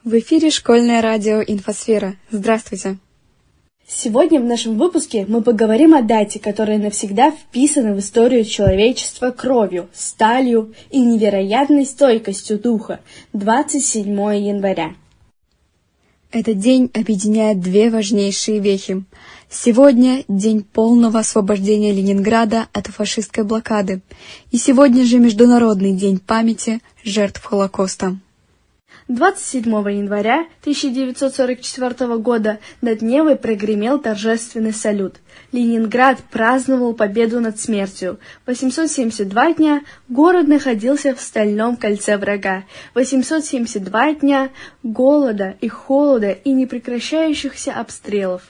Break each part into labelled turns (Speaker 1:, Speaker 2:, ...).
Speaker 1: В эфире школьное радио «Инфосфера». Здравствуйте!
Speaker 2: Сегодня в нашем выпуске мы поговорим о дате, которая навсегда вписана в историю человечества кровью, сталью и невероятной стойкостью духа – 27 января.
Speaker 1: Этот день объединяет две важнейшие вехи. Сегодня день полного освобождения Ленинграда от фашистской блокады, и сегодня же Международный день памяти жертв Холокоста.
Speaker 2: 27 января 1944 года над Невой прогремел торжественный салют. Ленинград праздновал победу над смертью. 872 дня город находился в стальном кольце врага. 872 дня голода и холода и непрекращающихся обстрелов.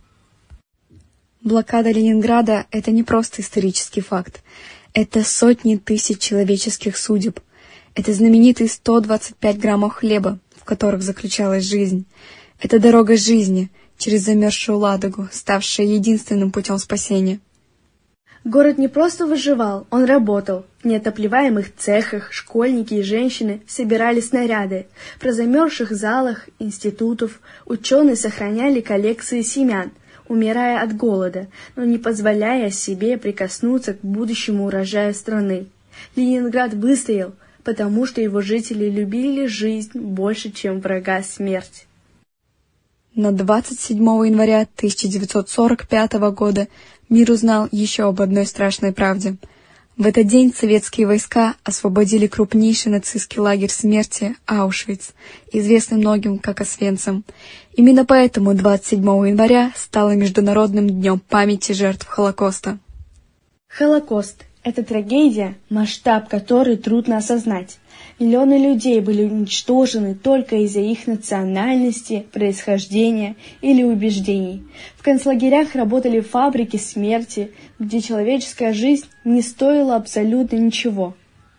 Speaker 1: Блокада Ленинграда — это не просто исторический факт. Это сотни тысяч человеческих судеб. Это знаменитые 125 граммов хлеба, в которых заключалась жизнь. Это дорога жизни через замерзшую Ладогу, ставшая единственным путем спасения.
Speaker 2: Город не просто выживал, он работал. В неотопливаемых цехах школьники и женщины собирали снаряды. В замерзших залах институтов ученые сохраняли коллекции семян, умирая от голода, но не позволяя себе прикоснуться к будущему урожаю страны. Ленинград выстоял, потому что его жители любили жизнь больше, чем врага смерть.
Speaker 1: Но 27 января 1945 года мир узнал еще об одной страшной правде. В этот день советские войска освободили крупнейший нацистский лагерь смерти Аушвиц, известный многим как Освенцим. Именно поэтому 27 января стало Международным днем памяти жертв Холокоста.
Speaker 2: Холокост — это трагедия, масштаб которой трудно осознать. Миллионы людей были уничтожены только из-за их национальности, происхождения или убеждений. В концлагерях работали фабрики смерти, где человеческая жизнь не стоила абсолютно ничего.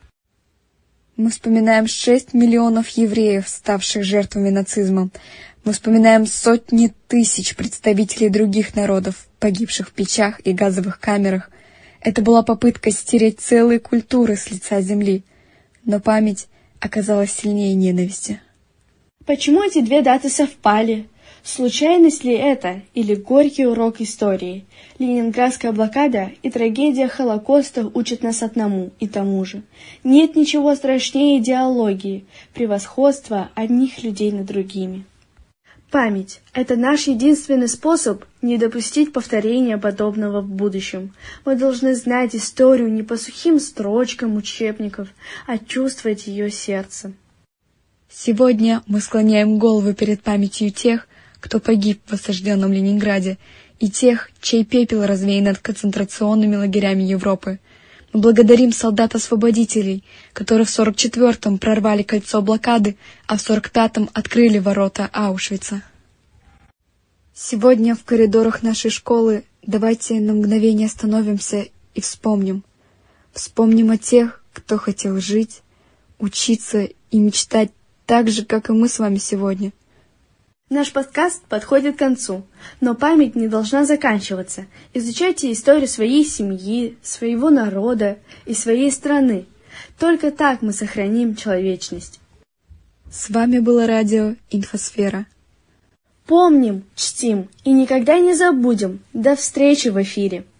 Speaker 1: Мы вспоминаем 6 миллионов евреев, ставших жертвами нацизма. Мы вспоминаем сотни тысяч представителей других народов, погибших в печах и газовых камерах. Это была попытка стереть целые культуры с лица земли. Но память оказалась сильнее ненависти.
Speaker 2: Почему эти две даты совпали? Случайность ли это или горький урок истории? Ленинградская блокада и трагедия Холокоста учат нас одному и тому же. Нет ничего страшнее идеологии, превосходства одних людей над другими. Память — это наш единственный способ не допустить повторения подобного в будущем. Мы должны знать историю не по сухим строчкам учебников, а чувствовать ее сердцем.
Speaker 1: Сегодня мы склоняем головы перед памятью тех, кто погиб в осажденном Ленинграде, и тех, чей пепел развеян над концентрационными лагерями Европы. Мы благодарим солдат-освободителей, которые в 44-м прорвали кольцо блокады, а в 45-м открыли ворота Аушвица. Сегодня в коридорах нашей школы давайте на мгновение остановимся и вспомним. Вспомним о тех, кто хотел жить, учиться и мечтать так же, как и мы с вами сегодня.
Speaker 2: Наш подкаст подходит к концу, но память не должна заканчиваться. Изучайте историю своей семьи, своего народа и своей страны. Только так мы сохраним человечность.
Speaker 1: С вами было радио «Инфосфера».
Speaker 2: Помним, чтим и никогда не забудем. До встречи в эфире!